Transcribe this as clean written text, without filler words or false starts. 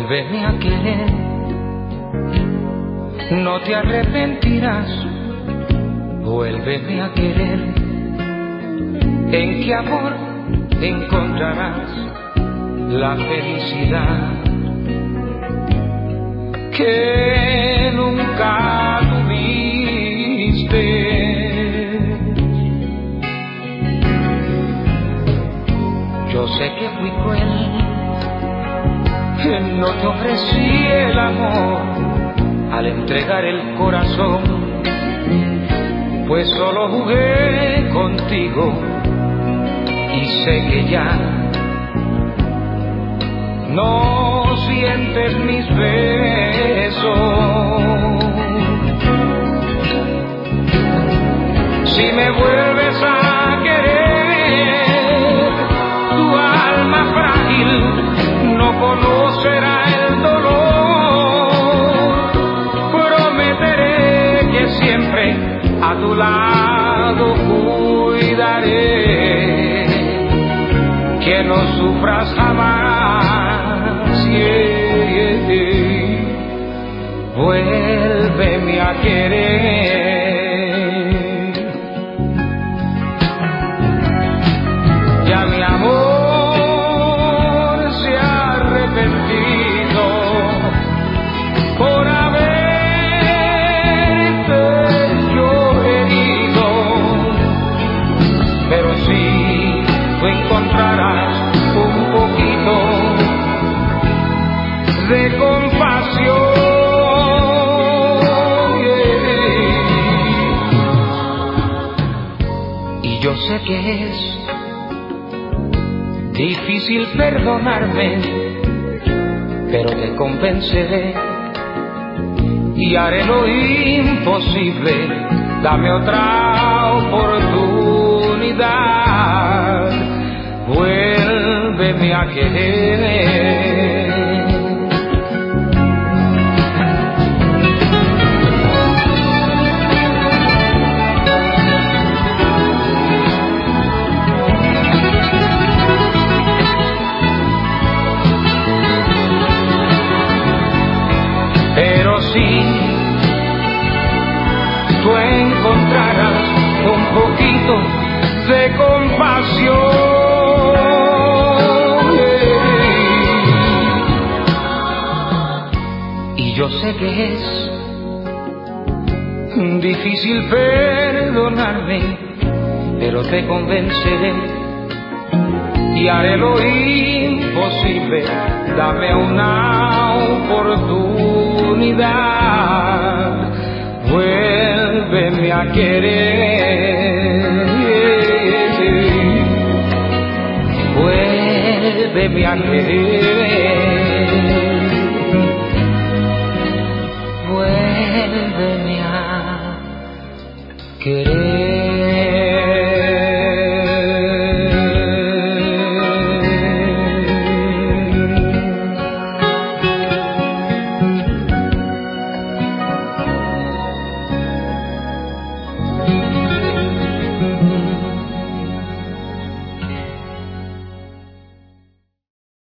Vuélveme a querer, no te arrepentirás. Vuélveme a querer, en qué amor encontrarás la felicidad que nunca tuviste. Yo sé que fui cruel, no te ofrecí el amor al entregar el corazón, pues solo jugué contigo y sé que ya no sientes mis besos. Si me vuelves a querer, tu alma frágil no conocerá el dolor. Prometeré que siempre a tu lado cuidaré, que no sufras jamás. Vuélveme a querer. Ya mi amor se ha arrepentido por haberte yo herido, pero si tú encontrarás un poquito de compasión, y yo sé que es difícil perdonarme, pero te convenceré y haré lo imposible. Dame otra oportunidad, vuélveme a querer. Pero si tú encontrarás un poquito de compasión, y yo sé que es difícil perdonarme, pero te convenceré y haré lo imposible. Dame una oportunidad, vuélveme a querer, vuélveme a querer, vuélveme a querer.